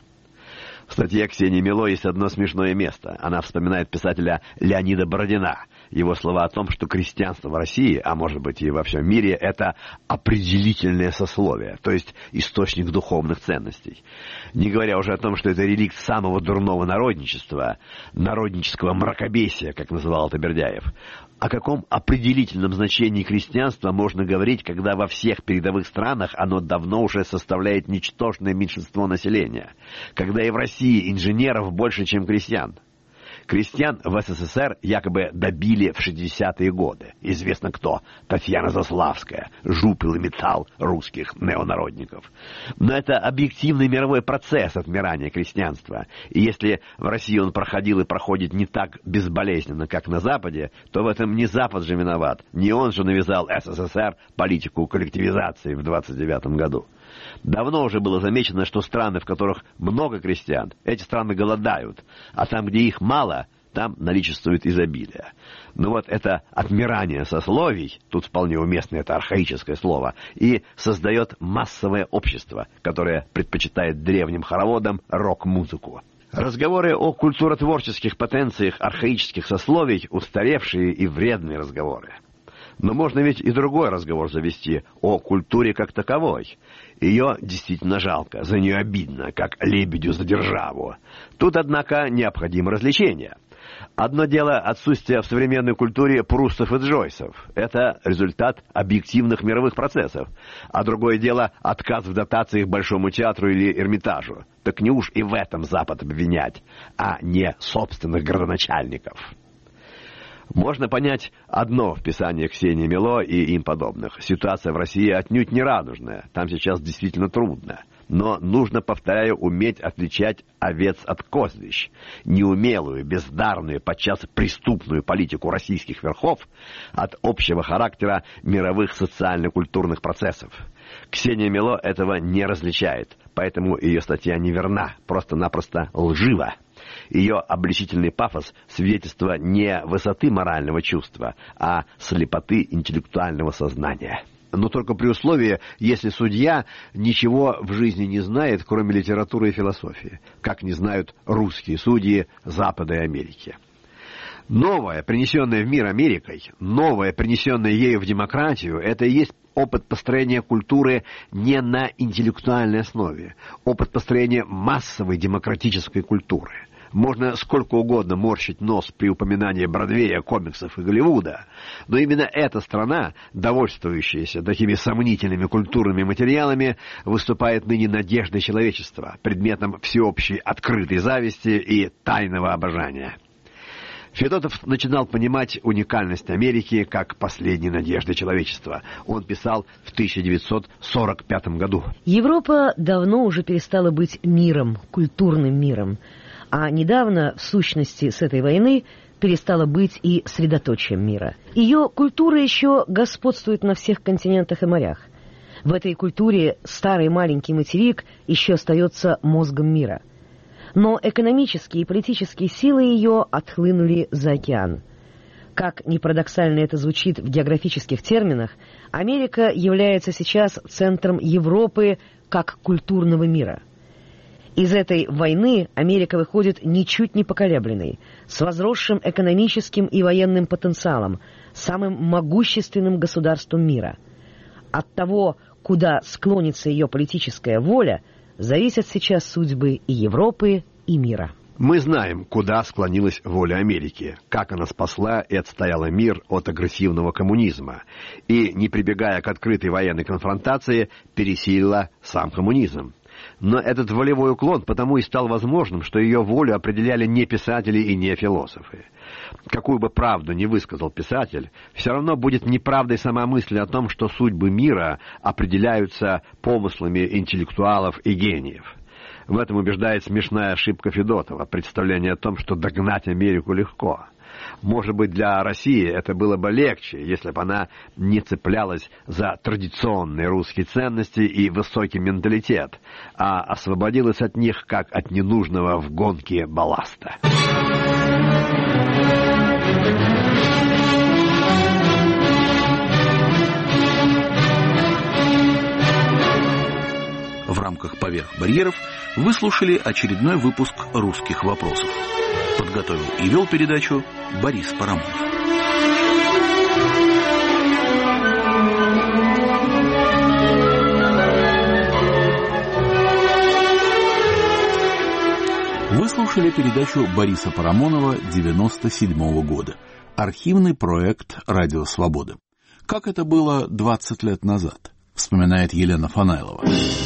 В статье Ксении Мело есть одно смешное место. Она вспоминает писателя Леонида Бородина. Его слова о том, что крестьянство в России, а может быть и во всем мире, это определительное сословие, то есть источник духовных ценностей. Не говоря уже о том, что это реликт самого дурного народничества, народнического мракобесия, как называл это Бердяев. О каком определительном значении крестьянства можно говорить, когда во всех передовых странах оно давно уже составляет ничтожное меньшинство населения, когда и в России инженеров больше, чем крестьян? Крестьян в СССР якобы добили в 60-е годы. Известно кто. Татьяна Заславская. Жупил и металл русских неонародников. Но это объективный мировой процесс отмирания крестьянства. И если в России он проходил и проходит не так безболезненно, как на Западе, то в этом не Запад же виноват. Не он же навязал СССР политику коллективизации в 29 году. Давно уже было замечено, что страны, в которых много крестьян, эти страны голодают, а там, где их мало, там наличествует изобилие. Но вот это отмирание сословий, тут вполне уместно это архаическое слово, и создает массовое общество, которое предпочитает древним хороводам рок-музыку. Разговоры о культуротворческих потенциях архаических сословий — устаревшие и вредные разговоры. Но можно ведь и другой разговор завести о культуре как таковой. Ее действительно жалко, за нее обидно, как лебедю за державу. Тут, однако, необходимо развлечение. Одно дело отсутствие в современной культуре Прустов и Джойсов. Это результат объективных мировых процессов. А другое дело отказ в дотациях Большому театру или Эрмитажу. Так неуж и в этом Запад обвинять, а не собственных градоначальников. Можно понять одно в писаниях Ксении Мело и им подобных. Ситуация в России отнюдь не радужная. Там сейчас действительно трудно. Но нужно, повторяю, уметь отличать овец от козлищ. Неумелую, бездарную, подчас преступную политику российских верхов от общего характера мировых социально-культурных процессов. Ксения Мело этого не различает, поэтому ее статья неверна, просто-напросто лжива. Ее обличительный пафос — свидетельство не высоты морального чувства, а слепоты интеллектуального сознания. Но только при условии, если судья ничего в жизни не знает, кроме литературы и философии, как не знают русские судьи Запада и Америки. Новое, принесенное в мир Америкой, новое, принесенное ею в демократию, это и есть опыт построения культуры не на интеллектуальной основе, опыт построения массовой демократической культуры. Можно сколько угодно морщить нос при упоминании Бродвея, комиксов и Голливуда, но именно эта страна, довольствующаяся такими сомнительными культурными материалами, выступает ныне надеждой человечества, предметом всеобщей открытой зависти и тайного обожания. Федотов начинал понимать уникальность Америки как последней надежды человечества. Он писал в 1945 году. Европа давно уже перестала быть миром, культурным миром, а недавно, в сущности, с этой войны перестала быть и средоточием мира. Ее культура еще господствует на всех континентах и морях. В этой культуре старый маленький материк еще остается мозгом мира. Но экономические и политические силы ее отхлынули за океан. Как ни парадоксально это звучит в географических терминах, Америка является сейчас центром Европы как культурного мира. Из этой войны Америка выходит ничуть не поколебленной, с возросшим экономическим и военным потенциалом, самым могущественным государством мира. От того, куда склонится ее политическая воля, зависят сейчас судьбы и Европы, и мира. Мы знаем, куда склонилась воля Америки, как она спасла и отстояла мир от агрессивного коммунизма, и, не прибегая к открытой военной конфронтации, пересилила сам коммунизм. Но этот волевой уклон потому и стал возможным, что ее волю определяли не писатели и не философы. Какую бы правду ни высказал писатель, все равно будет неправдой сама мысль о том, что судьбы мира определяются помыслами интеллектуалов и гениев. В этом убеждает смешная ошибка Федотова, представление о том, что догнать Америку легко. Может быть, для России это было бы легче, если бы она не цеплялась за традиционные русские ценности и высокий менталитет, а освободилась от них, как от ненужного в гонке балласта. В рамках «Поверх барьеров» вы слушали очередной выпуск «Русских вопросов». Подготовил и вел передачу Борис Парамонов. Вы слушали передачу Бориса Парамонова 1997 года. Архивный проект «Радио Свобода». Как это было 20 лет назад, вспоминает Елена Фанайлова.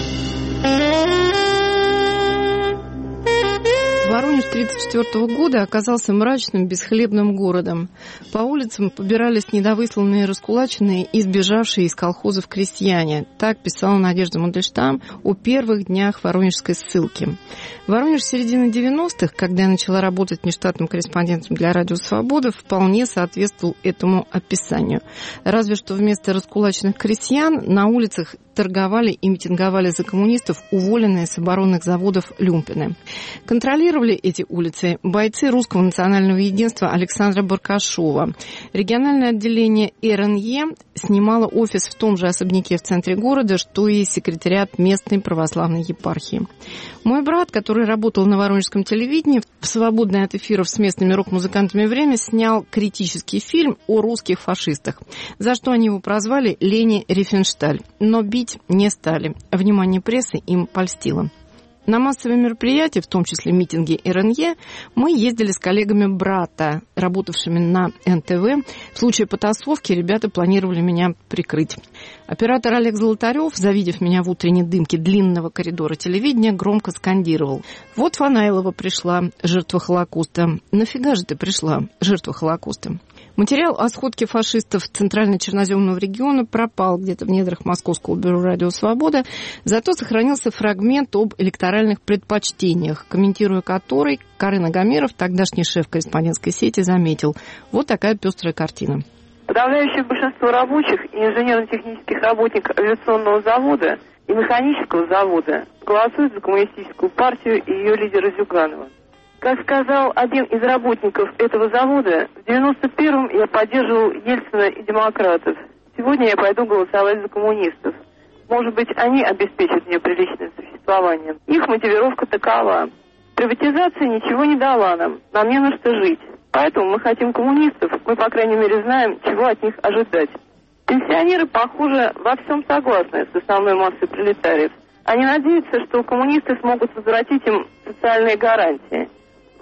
Воронеж 1934 года оказался мрачным, бесхлебным городом. По улицам побирались недовысланные, раскулаченные и сбежавшие из колхозов крестьяне. Так писала Надежда Мандельштам о первых днях воронежской ссылки. Воронеж середины 90-х, когда я начала работать внештатным корреспондентом для «Радио Свобода», вполне соответствовал этому описанию. Разве что вместо раскулаченных крестьян на улицах торговали и митинговали за коммунистов уволенные с оборонных заводов люмпины. Контролировали эти улицы бойцы Русского национального единства Александра Баркашова. Региональное отделение РНЕ снимало офис в том же особняке в центре города, что и секретариат местной православной епархии. Мой брат, который работал на воронежском телевидении, в свободное от эфиров с местными рок-музыкантами время снял критический фильм о русских фашистах, за что они его прозвали Лени Рифеншталь. Но бить не стали. Внимание прессы им польстило. На массовые мероприятия, в том числе митинги РНЕ, мы ездили с коллегами брата, работавшими на НТВ. В случае потасовки ребята планировали меня прикрыть. Оператор Олег Золотарев, завидев меня в утренней дымке длинного коридора телевидения, громко скандировал: «Вот Фанайлова пришла, жертва Холокоста. Нафига же ты пришла, жертва Холокоста?» Материал о сходке фашистов Центрально-Черноземного региона пропал где-то в недрах Московского бюро «Радио Свобода», зато сохранился фрагмент об электоральных предпочтениях, комментируя который, Карен Агамеров, тогдашний шеф корреспондентской сети, заметил: вот такая пестрая картина. Подавляющее большинство рабочих и инженерно-технических работников авиационного завода и механического завода голосуют за коммунистическую партию и ее лидера Зюганова. Как сказал один из работников этого завода, в 91-м я поддерживал Ельцина и демократов. Сегодня я пойду голосовать за коммунистов. Может быть, они обеспечат мне приличное существование. Их мотивировка такова: приватизация ничего не дала нам не на что жить. Поэтому мы хотим коммунистов, мы, по крайней мере, знаем, чего от них ожидать. Пенсионеры, похоже, во всем согласны с основной массой пролетариев. Они надеются, что коммунисты смогут возвратить им социальные гарантии.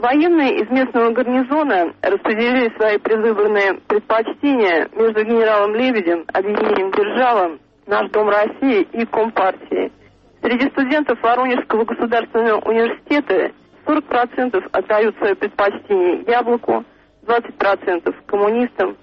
Военные из местного гарнизона распределили свои предвыборные предпочтения между генералом Лебедем, объединением «Держава», «Наш Дом России» и Компартией. Среди студентов Воронежского государственного университета 40% отдают свое предпочтение «Яблоку», 20% коммунистам,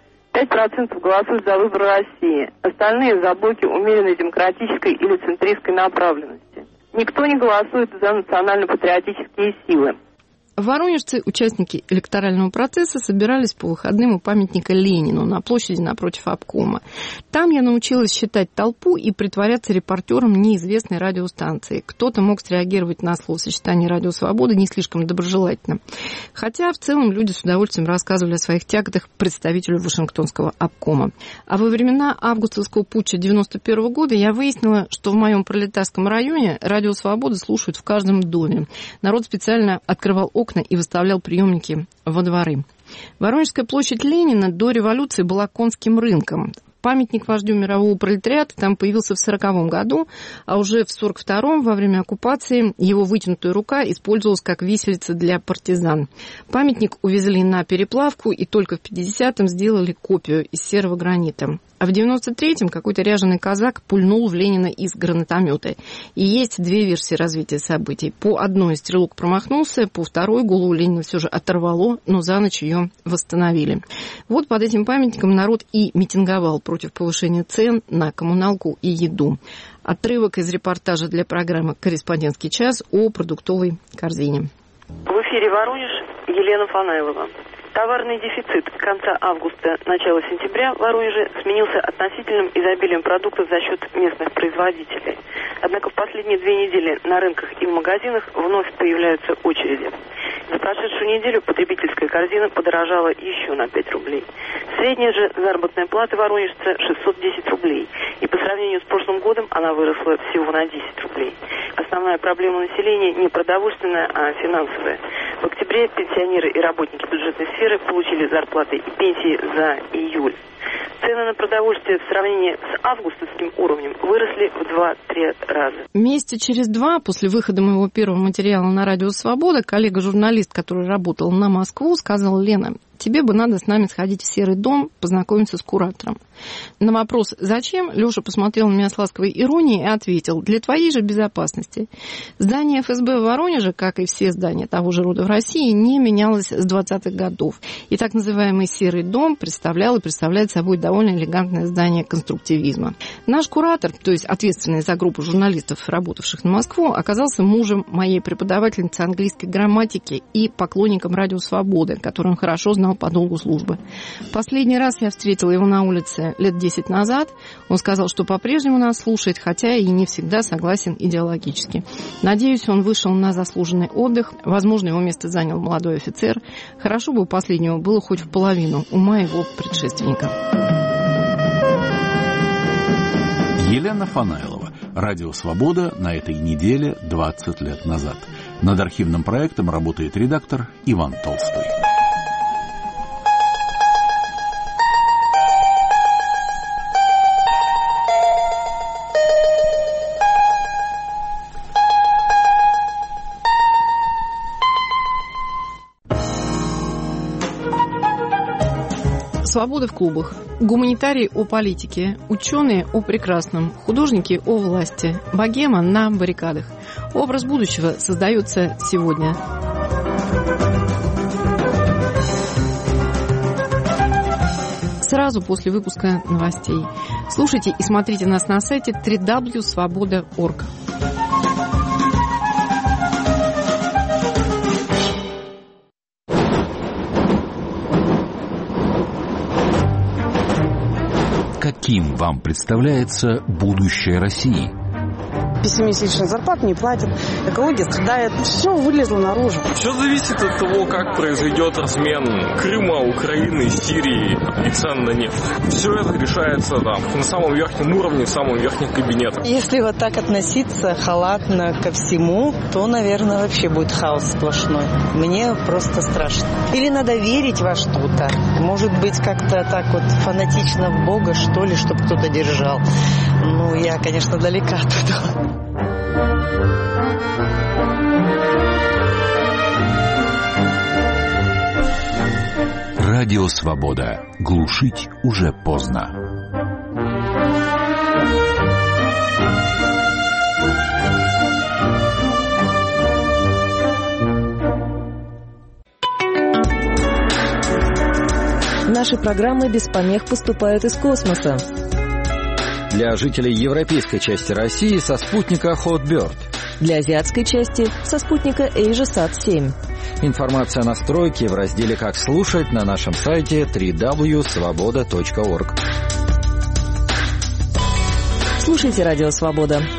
5% голосуют за выбор России, остальные за блоки умеренной демократической или центристской направленности. Никто не голосует за национально-патриотические силы. Воронежцы, участники электорального процесса, собирались по выходным у памятника Ленину на площади напротив обкома. Там я научилась считать толпу и притворяться репортером неизвестной радиостанции. Кто-то мог среагировать на словосочетание «Радио Свобода» не слишком доброжелательно. Хотя в целом люди с удовольствием рассказывали о своих тяготах представителю Вашингтонского обкома. А во времена августовского путча 1991 года я выяснила, что в моем пролетарском районе «Радио Свобода» слушают в каждом доме. Народ специально открывал окна и выставлял приемники во дворы. Воронежская площадь Ленина до революции была конским рынком. Памятник вождю мирового пролетариата там появился в 1940 году, а уже в 1942 во время оккупации его вытянутая рука использовалась как виселица для партизан. Памятник увезли на переплавку и только в 1950-м сделали копию из серого гранита. А в 1993-м какой-то ряженый казак пульнул в Ленина из гранатомета. И есть две версии развития событий. По одной стрелок промахнулся, по второй голову Ленина все же оторвало, но за ночь ее восстановили. Вот под этим памятником народ и митинговал против повышения цен на коммуналку и еду. Отрывок из репортажа для программы «Корреспондентский час» о продуктовой корзине. В эфире Воронеж, Елена Фанайлова. Товарный дефицит с конца августа, начала сентября в Воронеже сменился относительным изобилием продуктов за счет местных производителей. Однако в последние 2 недели на рынках и в магазинах вновь появляются очереди. За прошедшую неделю потребительская корзина подорожала еще на 5 рублей. Средняя же заработная плата воронежца 610 рублей. И по сравнению с прошлым годом она выросла всего на 10 рублей. Основная проблема населения не продовольственная, а финансовая. В октябре пенсионеры и работники бюджетной сферы получили зарплаты и пенсии за июль. Цены на продовольствие в сравнении с августовским уровнем выросли в 2-3 раза. Месяца через 2 после выхода моего первого материала на «Радио Свобода» коллега-журналист, который работал на Москву, сказал: «Лена, тебе бы надо с нами сходить в Серый дом, познакомиться с куратором». На вопрос «Зачем?» Леша посмотрел на меня с ласковой иронией и ответил: «Для твоей же безопасности». Здание ФСБ в Воронеже, как и все здания того же рода в России, не менялось с 20-х годов. И так называемый Серый дом представлял и представляет собой довольно элегантное здание конструктивизма. Наш куратор, то есть ответственный за группу журналистов, работавших на Москву, оказался мужем моей преподавательницы английской грамматики и поклонником «Радио Свободы», который он хорошо знал по долгу службы. Последний раз я встретила его на улице лет 10 назад. Он сказал, что по-прежнему нас слушает, хотя и не всегда согласен идеологически. Надеюсь, он вышел на заслуженный отдых. Возможно, его место занял молодой офицер. Хорошо бы у последнего было хоть в половину ума его предшественника. Елена Фанайлова. «Радио Свобода» на этой неделе 20 лет назад. Над архивным проектом работает редактор Иван Толстой. Свобода в клубах. Гуманитарии о политике, ученые о прекрасном, художники о власти, богема на баррикадах. Образ будущего создается сегодня. Сразу после выпуска новостей. Слушайте и смотрите нас на сайте www.svoboda.org. Каким вам представляется будущее России? Пессимистично, зарплату не платят, экология страдает, все вылезло наружу. Все зависит от того, как произойдет размен Крыма, Украины, Сирии и цен на нефть. Все это решается там, на самом верхнем уровне, в самом верхнем кабинете. Если вот так относиться халатно ко всему, то, наверное, вообще будет хаос сплошной. Мне просто страшно. Или надо верить во что-то. Может быть, как-то так вот фанатично в Бога, что ли, чтобы кто-то держал. Ну, я, конечно, далека от этого. Радио «Свобода». Глушить уже поздно. Наши программы без помех поступают из космоса. Для жителей европейской части России со спутника Hotbird. Для азиатской части со спутника AsiaSat-7. Информация о настройке в разделе «Как слушать» на нашем сайте www.svoboda.org. Слушайте «Радио Свобода».